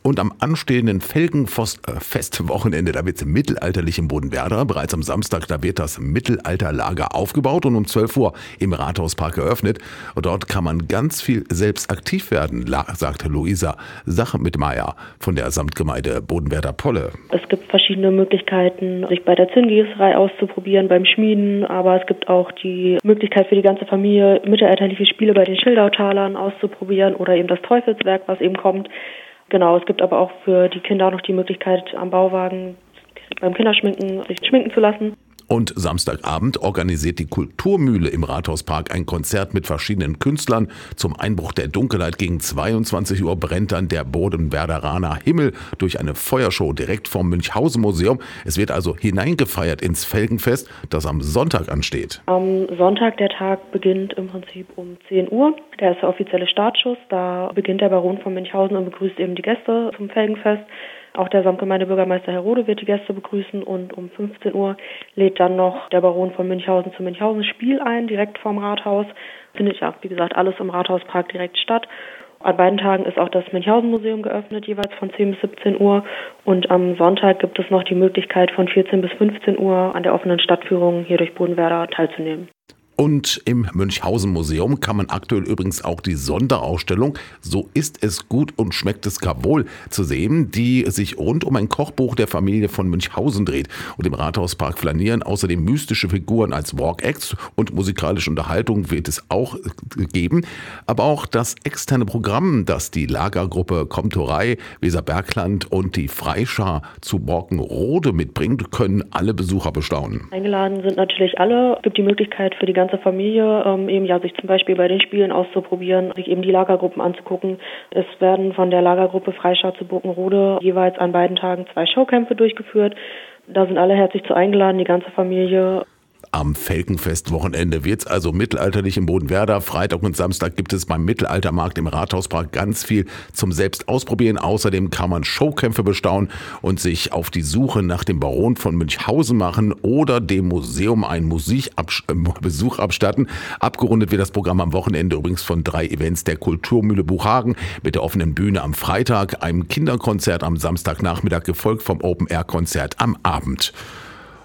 Und am anstehenden Felgenfest-Wochenende, da wird es mittelalterlich im Bodenwerder. Bereits am Samstag, da wird das Mittelalterlager aufgebaut und um 12 Uhr im Rathauspark eröffnet. Und dort kann man ganz viel selbst aktiv werden, sagt Luisa Sachmitmeier von der Samtgemeinde Bodenwerder-Polle. Es gibt verschiedene Möglichkeiten, sich bei der Zinngießerei auszuprobieren, beim Schmieden. Aber es gibt auch die Möglichkeit für die ganze Familie, mittelalterliche Spiele bei den Schildautalern auszuprobieren oder eben das Teufelswerk, was eben kommt. Genau, es gibt aber auch für die Kinder auch noch die Möglichkeit, am Bauwagen beim Kinderschminken sich schminken zu lassen. Und Samstagabend organisiert die Kulturmühle im Rathauspark ein Konzert mit verschiedenen Künstlern. Zum Einbruch der Dunkelheit gegen 22 Uhr brennt dann der Bodenwerderaner Himmel durch eine Feuershow direkt vom Münchhausen-Museum. Es wird also hineingefeiert ins Felgenfest, das am Sonntag ansteht. Am Sonntag, der Tag beginnt im Prinzip um 10 Uhr. Der ist der offizielle Startschuss. Da beginnt der Baron von Münchhausen und begrüßt eben die Gäste zum Felgenfest. Auch der Samtgemeindebürgermeister Herr Rode wird die Gäste begrüßen und um 15 Uhr lädt dann noch der Baron von Münchhausen zum Münchhausen-Spiel ein, direkt vorm Rathaus. Findet ja, wie gesagt, alles im Rathauspark direkt statt. An beiden Tagen ist auch das Münchhausen-Museum geöffnet, jeweils von 10 bis 17 Uhr. Und am Sonntag gibt es noch die Möglichkeit, von 14 bis 15 Uhr an der offenen Stadtführung hier durch Bodenwerder teilzunehmen. Und im Münchhausen-Museum kann man aktuell übrigens auch die Sonderausstellung "So ist es gut und schmeckt es gar wohl" zu sehen, die sich rund um ein Kochbuch der Familie von Münchhausen dreht. Und im Rathauspark flanieren außerdem mystische Figuren als Walk-Acts und musikalische Unterhaltung wird es auch geben. Aber auch das externe Programm, das die Lagergruppe Komturei, Weserbergland und die Freischar zu Borkenrode mitbringt, können alle Besucher bestaunen. Eingeladen sind natürlich alle. Es gibt die Möglichkeit für die ganze Familie, sich zum Beispiel bei den Spielen auszuprobieren, sich eben die Lagergruppen anzugucken. Es werden von der Lagergruppe Freischar zu Borkenrode jeweils an beiden Tagen 2 Showkämpfe durchgeführt. Da sind alle herzlich zu eingeladen, die ganze Familie. Am Felgenfest-Wochenende wird's also mittelalterlich im Bodenwerder. Freitag und Samstag gibt es beim Mittelaltermarkt im Rathauspark ganz viel zum Selbstausprobieren. Außerdem kann man Showkämpfe bestaunen und sich auf die Suche nach dem Baron von Münchhausen machen oder dem Museum einen Besuch abstatten. Abgerundet wird das Programm am Wochenende übrigens von 3 Events der Kulturmühle Buchhagen mit der offenen Bühne am Freitag, einem Kinderkonzert am Samstagnachmittag, gefolgt vom Open-Air-Konzert am Abend.